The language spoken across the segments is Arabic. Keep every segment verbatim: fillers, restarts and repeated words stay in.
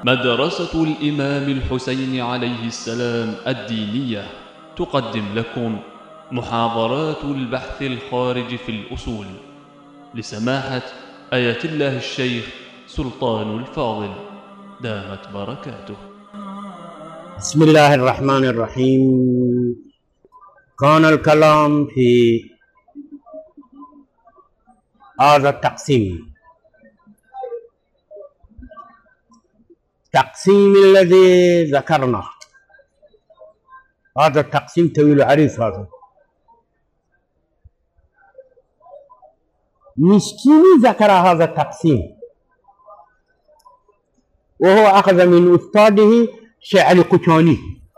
مدرسة الإمام الحسين عليه السلام الدينية تقدم لكم محاضرات البحث الخارج في الأصول لسماحة آية الله الشيخ سلطان الفاضل دامت بركاته. بسم الله الرحمن الرحيم. كان الكلام في هذا التقسيم التقسيم الذي ذكرناه. هذا التقسيم طويل عريض. هذا مشكيني ذكر هذا التقسيم وهو أخذ من أستاذه شيخ علي قشاني.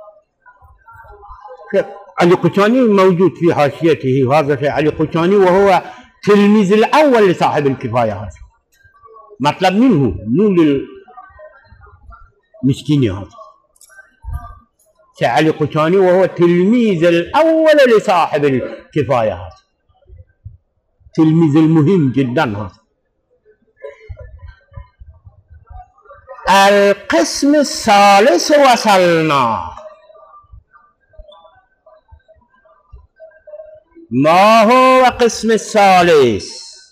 علي قشاني موجود في حاشيته. هذا شيخ علي قشاني وهو تلميذ الأول لصاحب الكفاية. هذا مطلب منه مو للمسكين. هذا شيخ علي قشاني وهو تلميذ الأول لصاحب الكفاية. هذا تلميذ المهم جدا. هذا القسم الثالث وصلنا. ما هو القسم الثالث؟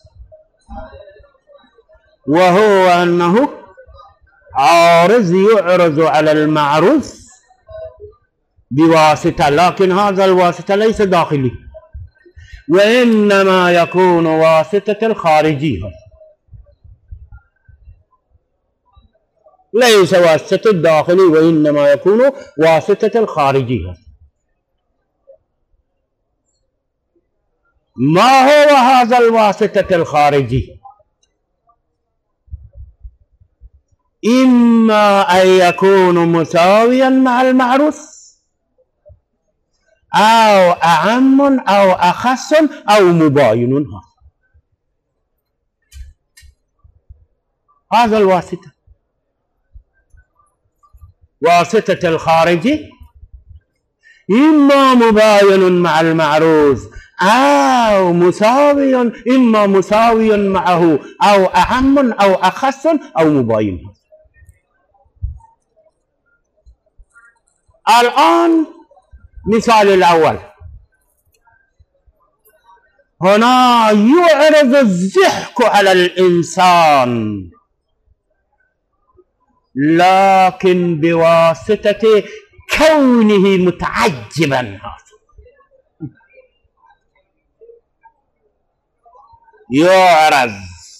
وهو أنه عارض يعرض على المعروف بواسطة، لكن هذا الواسطة ليس داخلي وإنما يكون واسطة الخارجي. ليس واسطة الداخلي وإنما يكون واسطة الخارجي. ما هو هذا الواسطة الخارجي؟ إما أن يكون مساويا مع المعروف أو أعم أو أخص أو مباين. هذا الواسطة. واسطة الخارجي إما مباين مع المعروف أو مساوي، إما مساوي معه أو أعم أو أخص أو مباين. الآن مثال الأول. هنا يعرض الضحك على الإنسان لكن بواسطة كونه متعجبا. يعرض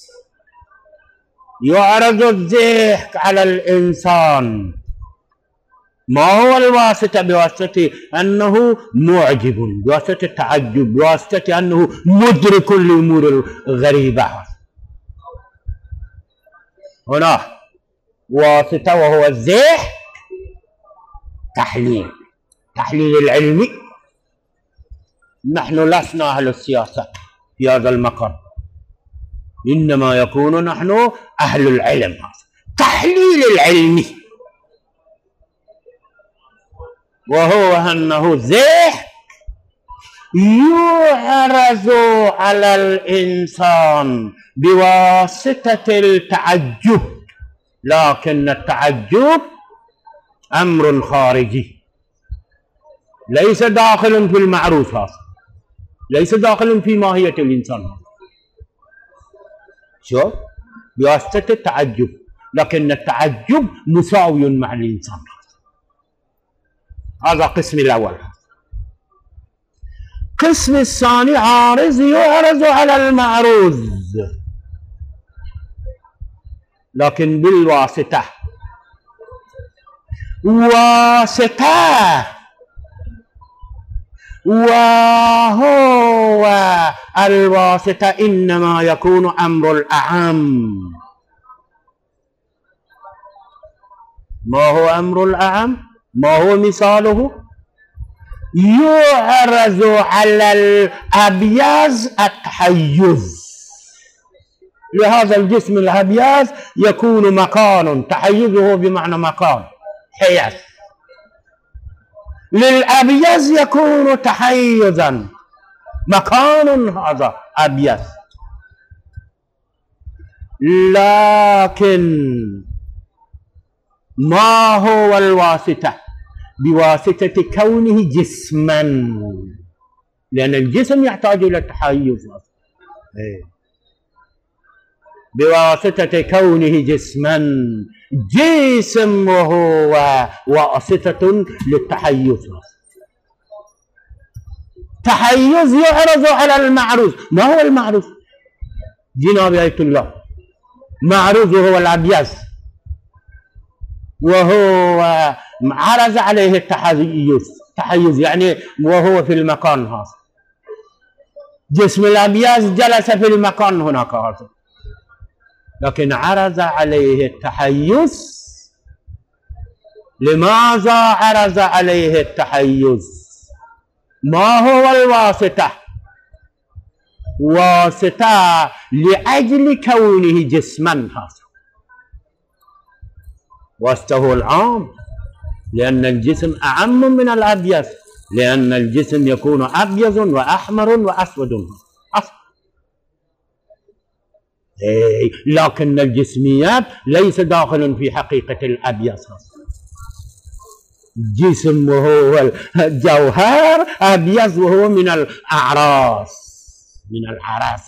يعرض الضحك على الإنسان. ما هو الواسطة؟ بواسطة أنه معجب، بواسطة التعجب، بواسطة أنه مدرك للأمور الغريبة. هنا واسطة وهو الضحك تحليل تحليل العلمي. نحن لسنا أهل السياسة في هذا المكان، إنما يكون نحن أهل العلم. تحليل العلمي وهو أنه ضحك يعرض على الإنسان بواسطة التعجب، لكن التعجب أمر خارجي ليس داخل في المعروف. هذا ليس داخل في ماهية الإنسان. شوف، بواسطة التعجب، لكن التعجب مساوي مع الإنسان. هذا القسم الأول. القسم الثاني عارض يعرض على المعروف لكن بالواسطة. واسطة وهو الواسطة إنما يكون أمر الأعم. ما هو أمر الأعم؟ ما هو مثاله؟ يعرض على الأبياز التحيز. لهذا الجسم الأبياز يكون مكان، تحيزه بمعنى مكان، حيز. للأبياز يكون تحيزا مكان، هذا أبيض. لكن ما هو الواسطة؟ بواسطة كونه جسما، لأن الجسم يحتاج إلى التحيز. بواسطة كونه جسما، جسم وهو واسطة للتحيز. تحيز يعرض على المعروض. ما هو المعروض؟ جناب آية الله، معروض هو الأبيض، وهو عرض عليه التحيز. تحيز يعني وهو في المكان هذا. جسم الأبيض جلس في المكان هناك هذا، لكن عرض عليه التحيز. لماذا عرض عليه التحيز؟ ما هو الواسطة؟ واسطة لأجل كونه جسما هذا. واسطه العام، لأن الجسم أعم من الأبيض، لأن الجسم يكون أبيض وأحمر وأسود أصلا. لكن الجسميات ليس داخل في حقيقة الأبيض. جسم وهو الجوهر، أبيض وهو من الأعراس، من الأعراس.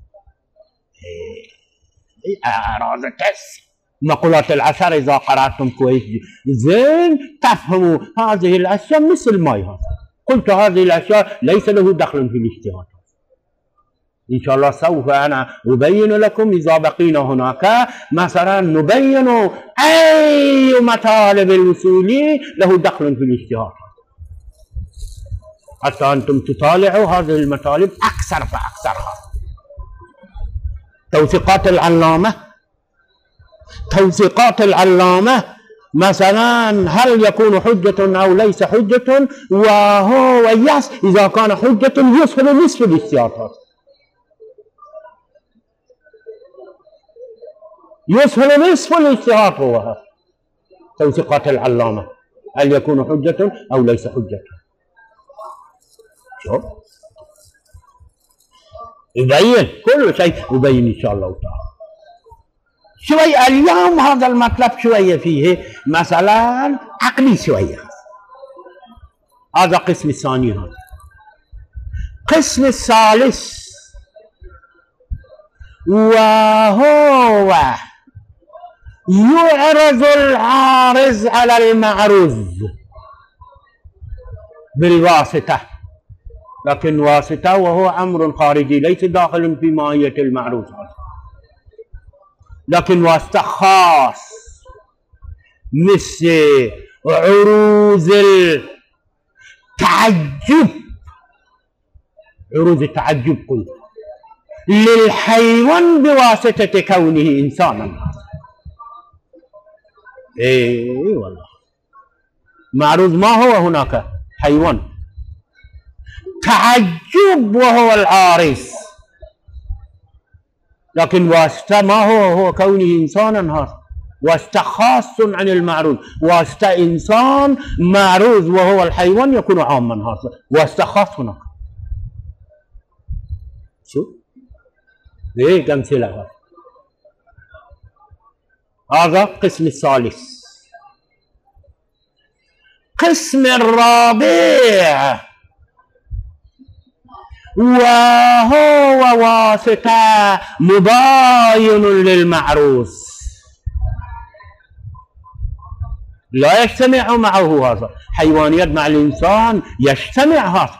أعراض كس مقولات العشر إذا قرأتم كويس زين تفهموا هذه الأشياء مثل ما هي. قلت هذه الأشياء ليس له دخل في الاجتهاد. إن شاء الله سوف أنا أبين لكم إذا بقينا هناك، مثلا نبين أي مطالب الوصولي له دخل في الاجتهاد، حتى أنتم تطالعوا هذه المطالب أكثر فأكثرها. توثيقات العلامة، توثيقات العلامة مثلا هل يكون حجة أو ليس حجة؟ وهو يس إذا كان حجة يسهل نصف الاجتهاد، يسهل نصف الاجتهاد. هو توثيقات العلامة هل يكون حجة أو ليس حجة. شوف يبين كل شيء، يبين إن شاء الله تعالى. شوي اليوم هذا المطلب شوية فيه مثلا عقلي شوية. هذا قسم الثاني. هذا قسم الثالث وهو يعرض العارض على المعروض بالواسطة، لكن واسطة وهو أمر خارجي ليس داخل في ماهية المعروض، لكن واسطة خاص مثل عروض التعجب. عروض التعجب قلت للحيوان بواسطة كونه إنسانا. ايه والله معروض ما هو هناك حيوان، تعجب وهو العارض، لكن واسطة ما هو هو كونه إنسانا. هذا واسطة خاص عن المعروض. واسطة إنسان معروض وهو الحيوان يكون عاما. هذا واسطة خاص هناك. شو ليه أمثلة هذا. هذا قسم الثالث. قسم الرابع وهو واسطة مباين للمعروض، لا يجتمع معه. هذا حيوانيات مع الإنسان يجتمع هذا،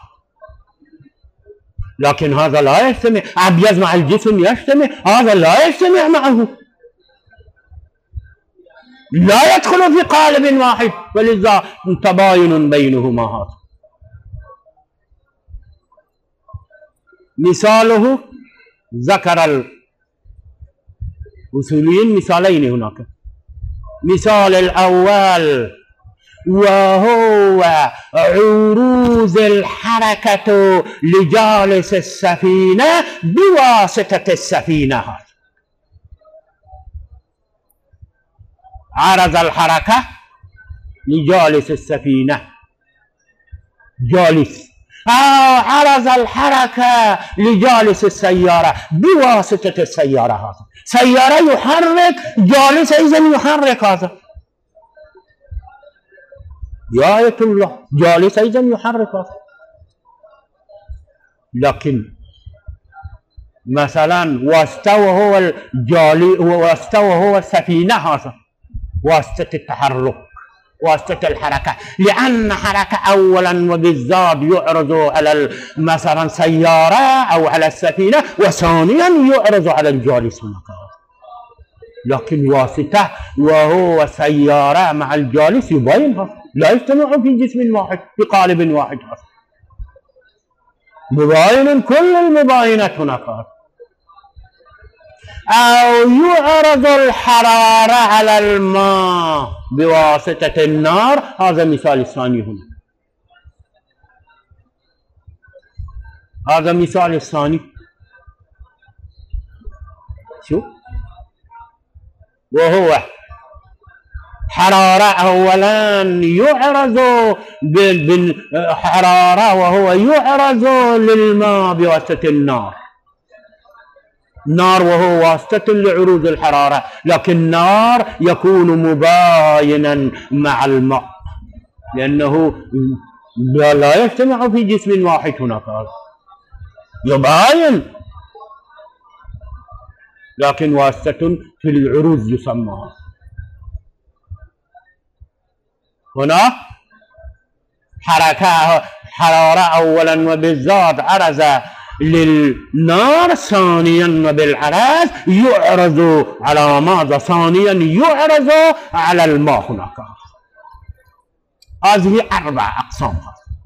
لكن هذا لا يجتمع. أبيض مع الجسم يجتمع، هذا لا يجتمع معه، لا يدخل في قالب واحد، ولذا تباين بينهما. هذا مثاله ذكر الوصوليين مثالين هناك. مثال الأول وهو عروض الحركة لجالس السفينة بواسطة السفينة. عرض الحركة لجالس السفينة، جالس. آه عرض الحركة لجالس السيارة بواسطة السيارة. هذا سيارة يحرك، جالس إذن يحرك. هذا يا آية الله جالس أيضا يحرك. لكن مثلا واستوى هو الجالي واستوى هو السفينة، هذا واسطة التحرك، واسطة الحركة، لأن حركة أولا وبالذات يعرض على مثلا سيارة أو على السفينة، وثانيا يعرض على الجالس هناك. لكن واسطة وهو سيارة مع الجالس يباين، لا يجتمع في جسم واحد في قالب واحد، مباين كل المباينات هناك. أو يعرض الحرارة على الماء بواسطة النار، هذا مثال الثاني هنا. هذا مثال الثاني. شو؟ وهو حرارة أولا يعرض بالحرارة وهو يعرض للماء بواسطة النار، نار وهو واسطة لعروض الحرارة، لكن النار يكون مباينا مع الماء لأنه لا يجتمع في جسم واحد هناك، يباين، لكن واسطة في العروض يسمى. هنا حركة حرارة أولا وبالذات عرض للنار، ثانيا وبالعرض يعرض على ماذا؟ ثانيا يعرض على الماء هناك. هذه أربع أقسام.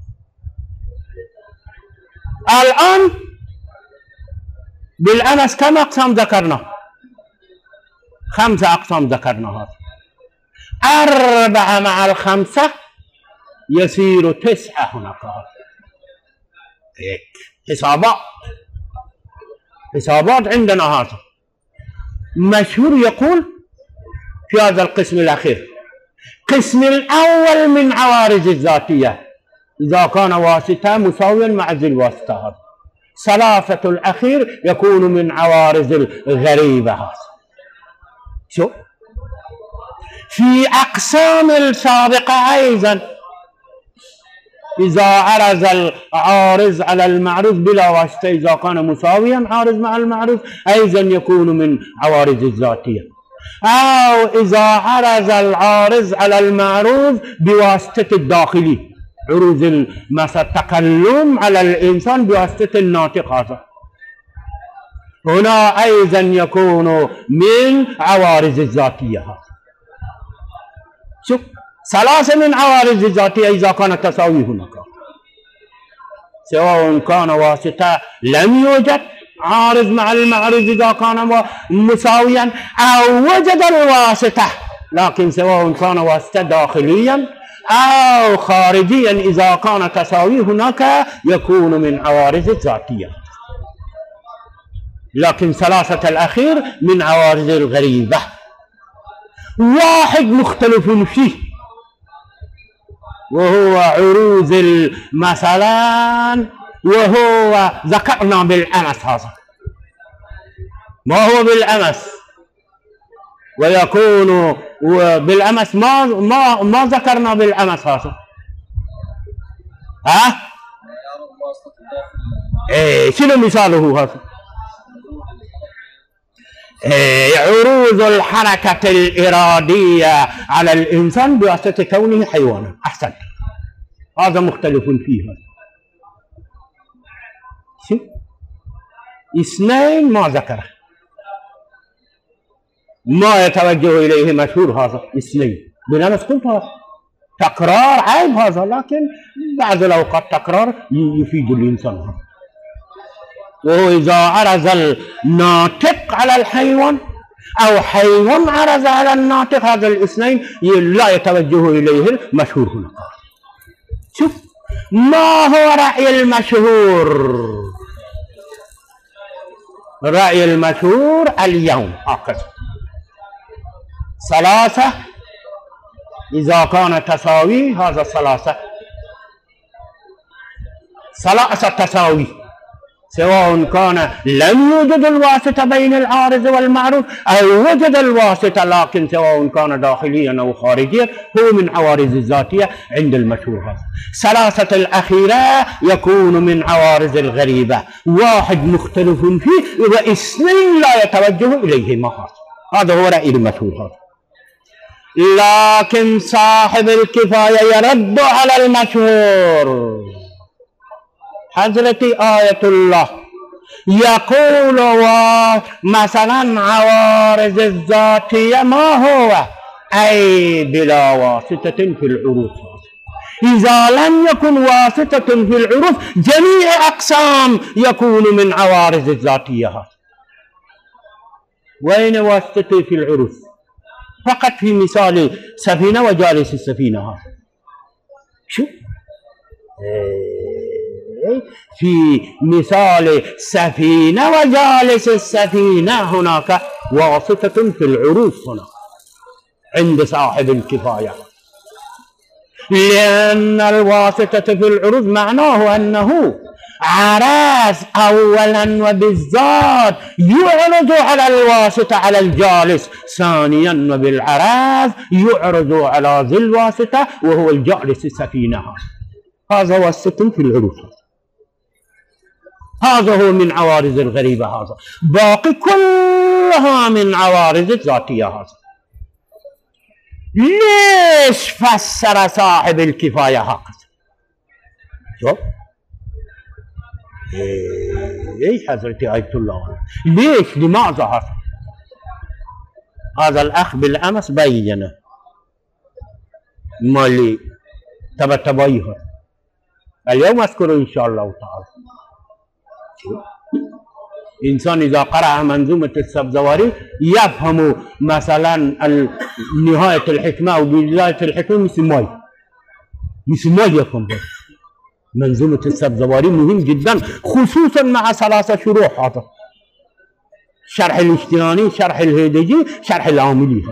الآن بالأمس كم أقسام ذكرنا؟ خمسة أقسام ذكرناها. أربعة مع الخمسة يصير تسعة هناك. هيك حسابات حسابات عندنا. هذا مشهور يقول في هذا القسم الأخير، قسم الأول من عوارض الذاتية إذا كان واسطة مساويا مع ذي الواسطة، هذا ثلاثة الأخير يكون من عوارض الغريبة. هذا شو في أقسام السابقة أيضا إذا عرض العارض على المعروض بلا واسطة إذا كان مساويا عارض مع المعروض أيضا يكون من عوارض الذاتية، أو إذا عرض العارض على المعروض بواسطة الداخلي، عروض مثلا التكلم على الإنسان بواسطة الناطق، هذا هنا أيضا يكون من عوارض الذاتية. هذا شوف ثلاثة من عوارض الذاتية إذا كانت تساوي هناك، سواء كان واسطة لم يوجد عارض مع المعروض إذا كان مساويا، أو وجد الواسطة لكن سواء كان واسطة داخليا أو خارجيا إذا كان تساوي هناك يكون من عوارض الذاتية. لكن ثلاثة الأخير من عوارض الغريبة. واحد مختلف فيه وهو عروض مثلا، وهو ذكرنا بالأمس، هذا ما هو بالأمس ويكون بالأمس ما ما ما ذكرنا بالأمس. هذا ها ايه شنو مثاله؟ هذا إيه عروض الحركة الإرادية على الإنسان بواسطة كونه حيوانا. أحسن، هذا مختلف فيه. شوف اثنين ما ذكره، ما يتوجه إليه مشهور. هذا اثنين بالأمس قلت هذا تكرار عيب هذا، لكن بعض الأوقات تكرار يفيد الإنسان. وهو إذا عرض الناطق على الحيوان أو حيوان عرض على الناطق، هذا الاثنين لا يتوجه إليه المشهور هنا. شوف ما هو رأي المشهور؟ رأي المشهور اليوم هكذا، ثلاثة إذا كان تساوي، هذا ثلاثة ثلاثة تساوي سواء كان لم يوجد الواسطة بين العارض والمعروض أو وجد الواسطة، لكن سواء كان داخليا أو خارجيا هو من عوارض الذاتية عند المشهور. ثلاثة الأخيرة يكون من عوارض الغريبة، واحد مختلف فيه واثنين لا يتوجه إليهما، هذا هو رأي المشهور. لكن صاحب الكفاية يرد على المشهور. حضرتي آية الله يقول مثلا عوارض الذاتية ما هو؟ أي بلا واسطة في العروض. إذا لم يكن واسطة في العروض جميع أقسام يكون من عوارض الذاتية. وين واسطة في العروض؟ فقط في مثال سفينة وجالس السفينة. شو؟ في مثال سفينة وجالس السفينة هناك واسطة في العروض هنا عند صاحب الكفاية، لأن الواسطة في العروض معناه أنه عراس أولا وبالذات يعرض على الواسطة على الجالس، ثانيا وبالعراس يعرض على ذي الواسطة وهو الجالس السفينة. هذا واسطة في العروض، هذا هو من عوارض الغريبة. هذا باقي كلها من عوارض الذاتية. هذا ليش فسر صاحب الكفاية هكذا؟ شوف ايه حضرتي آية الله، ليش؟ لماذا هذا؟ هذا الأخ بالأمس بينه ما لي تبى تبايه اليوم أذكره إن شاء الله تعالى. إنسان إذا قرأ منظومة السبزواري يفهم مثلا نهاية الحكمة أو بداية الحكمة مثل ماي مثل ماي يفهم. منظومة السبزواري مهم جدا خصوصا مع ثلاثة شروح، هذا شرح الاشتراني، شرح الهيدجي، شرح العاملي.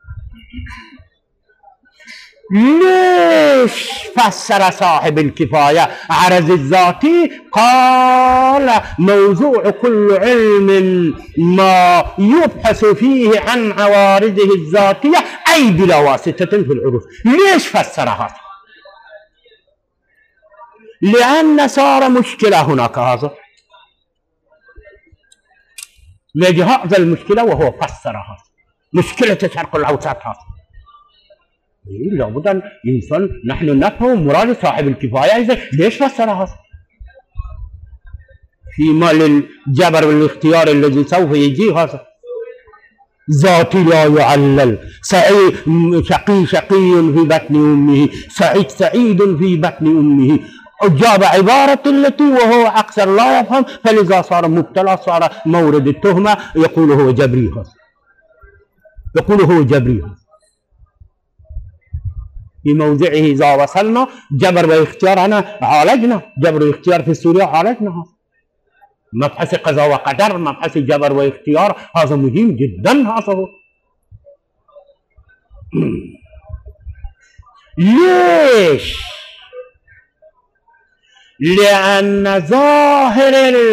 ليش فسر صاحب الكفاية عرض الذاتي؟ قال موضوع كل علم ما يبحث فيه عن عوارضه الذاتية أي بلا واسطة في العروض. ليش فسر هذا؟ لأن صار مشكلة هناك. هذا لهذا المشكلة وهو فسرها، مشكلة الشرق الأوسط. هذا لابد أن إنسان نحن نفهم مراد صاحب الكفاية إذا ليش فسرها. فيما للجبر والاختيار الذي سوف يجي هذا ذاتي لا يعلل، سعيد شقي شقي في بطن أمه، سعيد سعيد في بطن أمه. جاب عبارة التي وهو أكثر لا يفهم، فلذا صار مبتلى، صار مورد التهمة. يقول هو جبري، يقول هو جبري. في موضعه إذا وصلنا جبر واختيار أنا عالجنا، جبر واختيار في سوريا عالجنا. مبحث قضاء وقدر، مبحث جبر واختيار، هذا مهم جدا. هذا هو. ليش؟ لأن ظاهر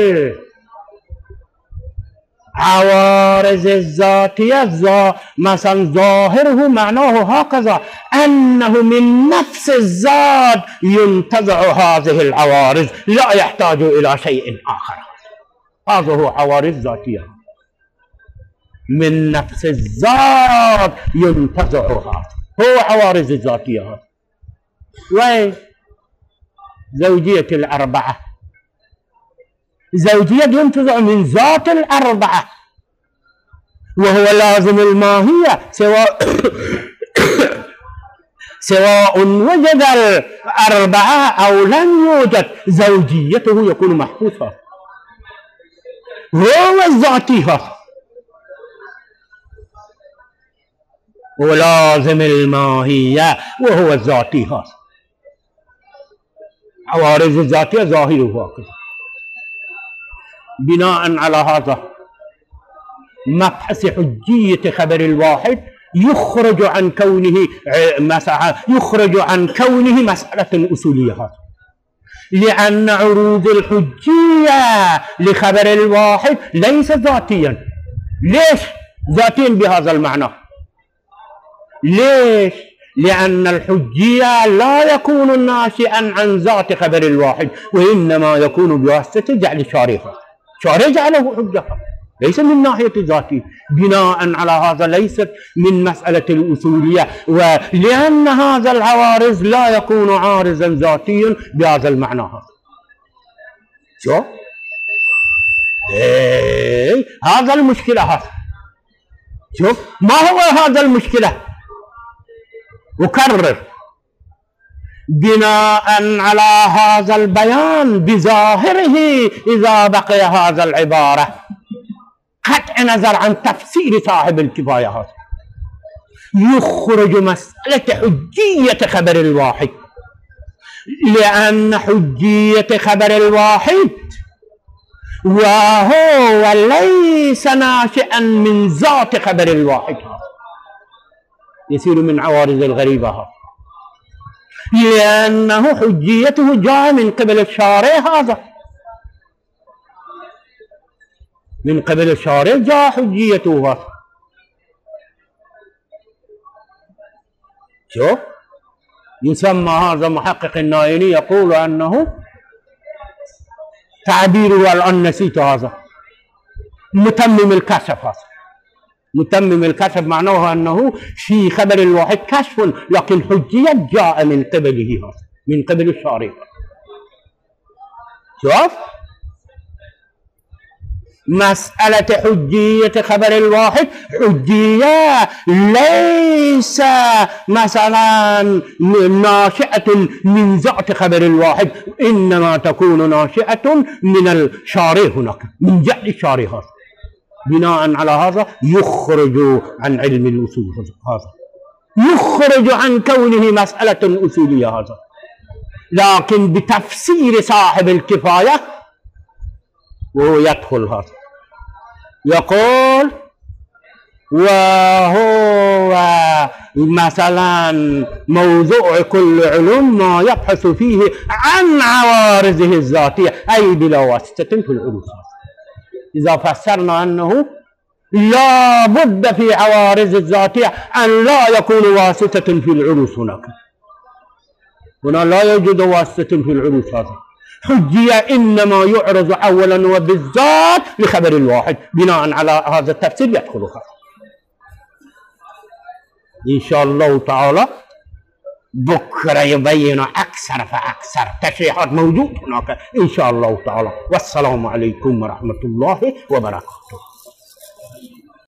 العوارض الذاتية مثلا ظاهره معناه هكذا أنه من نفس الذات ينتزع هذه العوارض، لا يحتاج إلى شيء آخر. هذا هو عوارض ذاتية، من نفس الذات ينتزعها، هو عوارض الذاتية. وين زوجية الأربعة؟ زوجية ينتزع من ذات الأربعة وهو لازم الماهية، سواء سواء وجد الأربعة أو لم يوجد، زوجيته يكون محفوظا، هو الذاتيها، ولازم الماهية وهو الذاتيها. عوارض الذاتية ظاهرها كذا. بناء على هذا مبحث حجية خبر الواحد يخرج عن كونه مسألة، يخرج عن كونه مسألة أصولية، لأن عروض الحجية لخبر الواحد ليس ذاتيا. ليش ذاتيا بهذا المعنى؟ ليش؟ لأن الحجية لا يكون ناشئا عن ذات خبر الواحد، وإنما يكون بواسطة جعل شارحه، شارح جعله حجة، ليس من ناحية ذاته. بناء على هذا ليست من مسألة الأصولية، ولأن هذا العوارض لا يكون عارضا ذاتيا بهذا المعنى. هذا شو؟ إيه هذا المشكلة. هذا شوف ما هو هذا المشكلة؟ أكرر، بناء على هذا البيان بظاهره إذا بقي هذا العبارة قطع نظر عن تفسير صاحب الكفاية هذا، يخرج مسألة حجية خبر الواحد، لأن حجية خبر الواحد وهو ليس ناشئا من ذات خبر الواحد، يصير من عوارض الغريبة، لأنه حجيته جاء من قبل الشارع. هذا من قبل الشارع جاء حجيته. هذا شوف يسمى هذا محقق النايني يقول أنه تعبيره الآن نسيت، هذا متمم الكشف. هذا متمم الكشف معناه أنه في خبر الواحد كشف، لكن حجية جاء من قبله، هذا من قبل الشارع. شوف مسألة حجية خبر الواحد حجية ليس مثلا ناشئة من ذات خبر الواحد، إنما تكون ناشئة من الشارع، هناك من جعل الشارع. هذا بناء على هذا يخرج عن علم الأصول، هذا يخرج عن كونه مسألة أصولية. هذا لكن بتفسير صاحب الكفاية وهو يدخل. هذا يقول وهو مثلا موضوع كل علوم ما يبحث فيه عن عوارضه الذاتية، أي بلا واسطة في العروض. إذا فسرنا أنه لا بد في عوارض الذاتية أن لا يكون واسطة في العروض، هناك هنا لا يوجد واسطة في العروض. هذا حجية إنما يعرض أولا وبالذات لخبر الواحد، بناء على هذا التفسير يدخلها إن شاء الله تعالى. بكرة يبين أكثر فأكثر، تشريحات موجود هناك إن شاء الله تعالى. والسلام عليكم ورحمة الله وبركاته.